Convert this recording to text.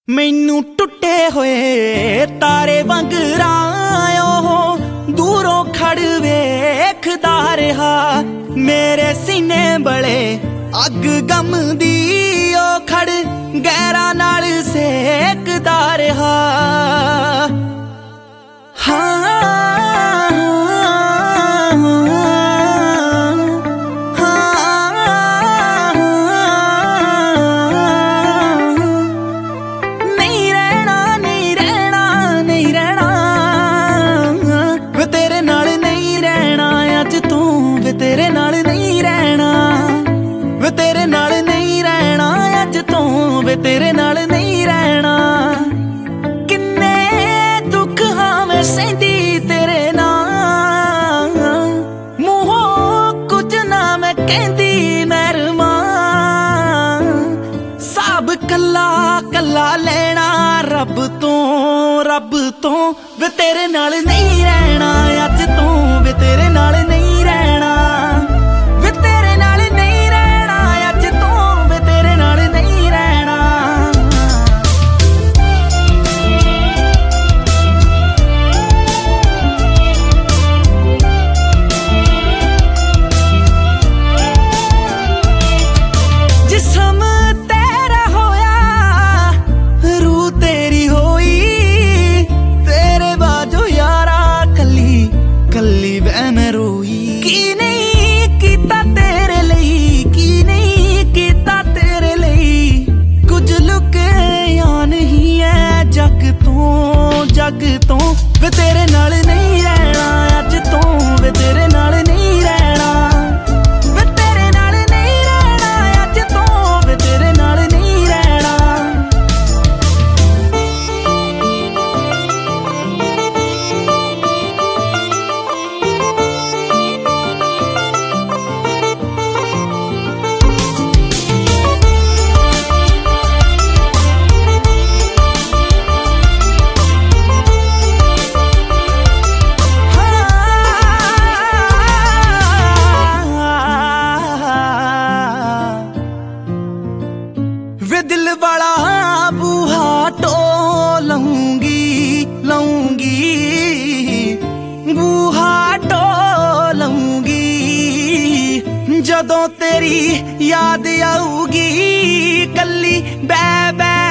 ਮੈਨੂੰ ਟੁੱਟੇ ਹੋਏ ਤਾਰੇ ਵਾਂਗਰਾਂ ਉਹ ਦੂਰੋਂ ਖੜ ਵੇਖਦਾ ਰਿਹਾ। ਮੇਰੇ ਸੀਨੇ ਬਲੇ ਅੱਗ ਗਮ ਦੀ ਉਹ ਖੜ ਗਹਿਰਾਂ ਨਾਲ ਸੇਕਦਾ ਰਿਹਾ। तेरे नाल नहीं रहना वे, तेरे नाल नहीं रहना अज तो वे, तेरे नाल नहीं रहना। किन्ने दुख हाँ मैं सहंदी तेरे नाल, मूहों कुछ ना मैं कहंदी मेहरमा। सब कला कला लेना रब तो वे, तेरे नाल नहीं रहना अज तो वे, तेरे नाल नहीं रहना। जग तो वे, तेरे नाल नहीं रहना अज तो वे, तेरे नाल नहीं रहना वे, तेरे नाल नहीं रहना अज तो वे, तेरे नाल नहीं रहना। वे दिल वाला बूहा टो लऊंगी बूहा टो लऊंगी। जदों तेरी याद आऊगी कल्ली बै बै